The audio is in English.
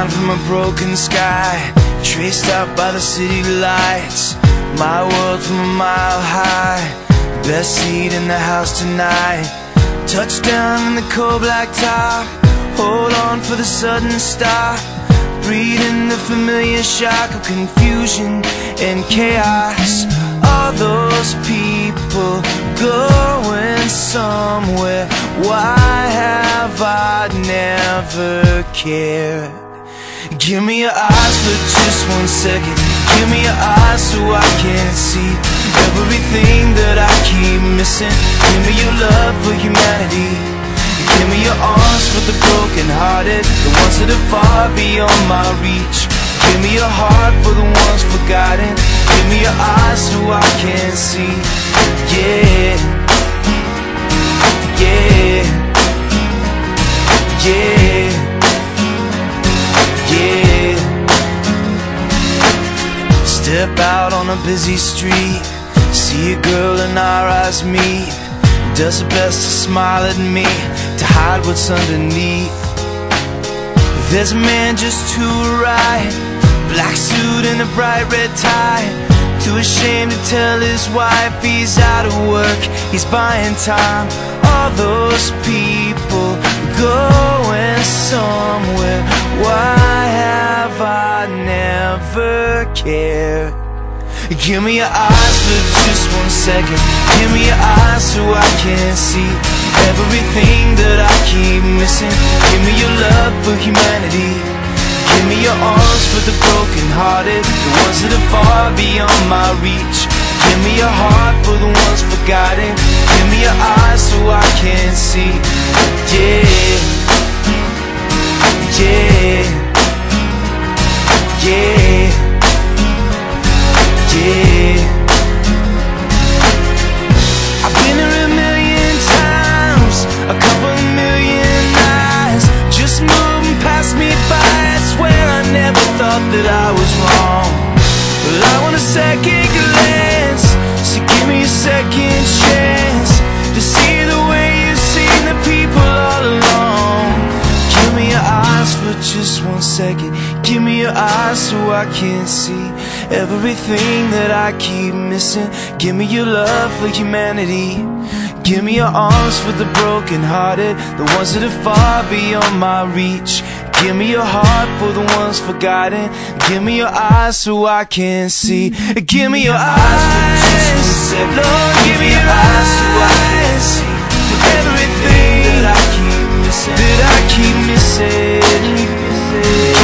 from a broken sky, traced out by the city lights. My world from a mile high, best seat in the house tonight. Touchdown in the cold black top, hold on for the sudden stop. Breathing the familiar shock of confusion and chaos. All those people going somewhere, why have I never cared? Give me your eyes for just 1 second. Give me your eyes so I can see everything that I keep missing. Give me your love for humanity. Give me your arms for the broken hearted, the ones that are far beyond my reach. Give me your heart for the ones forgotten. Give me your eyes so I can see. Yeah, yeah, yeah, yeah. Step out on a busy street, see a girl and our eyes meet. Does her best to smile at me, to hide what's underneath. There's a man just to her right, black suit and a bright red tie. Too ashamed to tell his wife he's out of work, he's buying time. All those people going somewhere, why have I never cared? Give me your eyes for just 1 second. Give me your eyes so I can see everything that I keep missing. Give me your love for humanity. Give me your arms for the broken hearted, the ones that are far beyond my reach. Give me your heart for the ones forgotten. Give me your eyes so I can see. Yeah, yeah, yeah, yeah. I've been here a million times, a couple million eyes just moving past me by. I swear I never thought that I was wrong. Well, I want a second glance, so give me a second chance to see the way you've seen the people all along. Give me your eyes for just 1 second. Give me your eyes so I can see everything that I keep missing. Give me your love for humanity. Give me your arms for the broken hearted, the ones that are far beyond my reach. Give me your heart for the ones forgotten. Give me your eyes so I can see. Give me your eyes for just 1 second. Lord, give me your eyes so I can see everything that I keep missing.